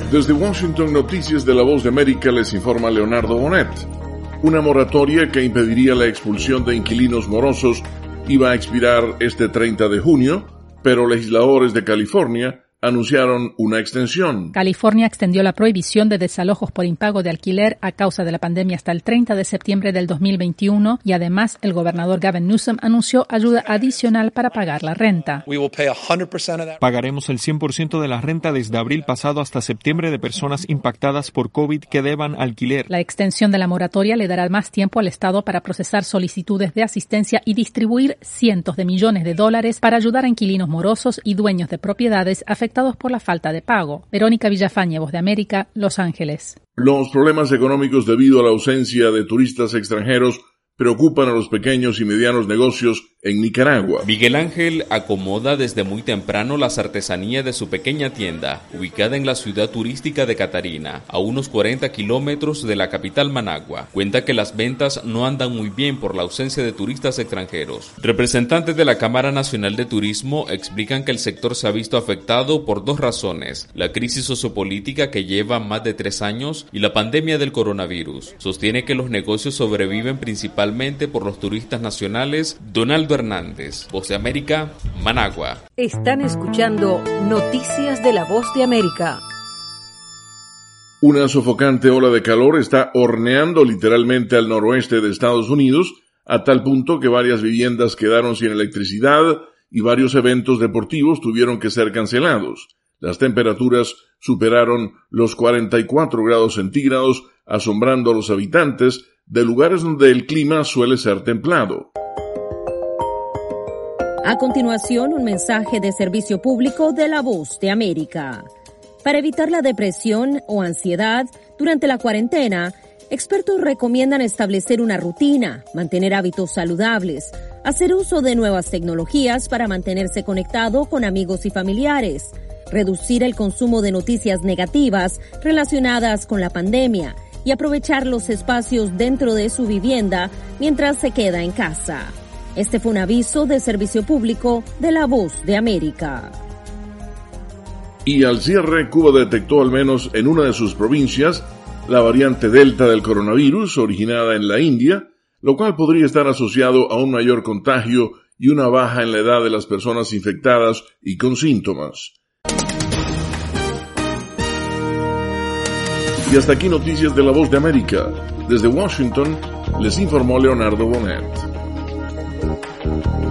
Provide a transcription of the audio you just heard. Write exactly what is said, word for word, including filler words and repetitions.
Desde Washington, Noticias de la Voz de América, les informa Leonardo Bonet. Una moratoria que impediría la expulsión de inquilinos morosos iba a expirar este treinta de junio, pero legisladores de California anunciaron una extensión. California extendió la prohibición de desalojos por impago de alquiler a causa de la pandemia hasta el treinta de septiembre del dos mil veintiuno y además el gobernador Gavin Newsom anunció ayuda adicional para pagar la renta. Pagaremos el cien por ciento de la renta desde abril pasado hasta septiembre de personas impactadas por COVID que deban alquiler. La extensión de la moratoria le dará más tiempo al Estado para procesar solicitudes de asistencia y distribuir cientos de millones de dólares para ayudar a inquilinos morosos y dueños de propiedades afectados por la falta de pago. Verónica Villafañe, Voz de América, Los Ángeles. Los problemas económicos debido a la ausencia de turistas extranjeros preocupan a los pequeños y medianos negocios en Nicaragua. Miguel Ángel acomoda desde muy temprano las artesanías de su pequeña tienda, ubicada en la ciudad turística de Catarina, a unos cuarenta kilómetros de la capital Managua. Cuenta que las ventas no andan muy bien por la ausencia de turistas extranjeros. Representantes de la Cámara Nacional de Turismo explican que el sector se ha visto afectado por dos razones: la crisis sociopolítica que lleva más de tres años y la pandemia del coronavirus. Sostiene que los negocios sobreviven principalmente por los turistas nacionales. Donaldo Hernández, Voz de América, Managua. Están escuchando Noticias de la Voz de América. Una sofocante ola de calor está horneando literalmente al noroeste de Estados Unidos, a tal punto que varias viviendas quedaron sin electricidad y varios eventos deportivos tuvieron que ser cancelados. Las temperaturas superaron los cuarenta y cuatro grados centígrados, asombrando a los habitantes de lugares donde el clima suele ser templado. A continuación, un mensaje de servicio público de la Voz de América. Para evitar la depresión o ansiedad durante la cuarentena, expertos recomiendan establecer una rutina, mantener hábitos saludables, hacer uso de nuevas tecnologías para mantenerse conectado con amigos y familiares, reducir el consumo de noticias negativas relacionadas con la pandemia y aprovechar los espacios dentro de su vivienda mientras se queda en casa. Este fue un aviso de servicio público de la Voz de América. Y al cierre, Cuba detectó al menos en una de sus provincias la variante Delta del coronavirus originada en la India, lo cual podría estar asociado a un mayor contagio y una baja en la edad de las personas infectadas y con síntomas. Y hasta aquí Noticias de la Voz de América. Desde Washington, les informó Leonardo Bonet.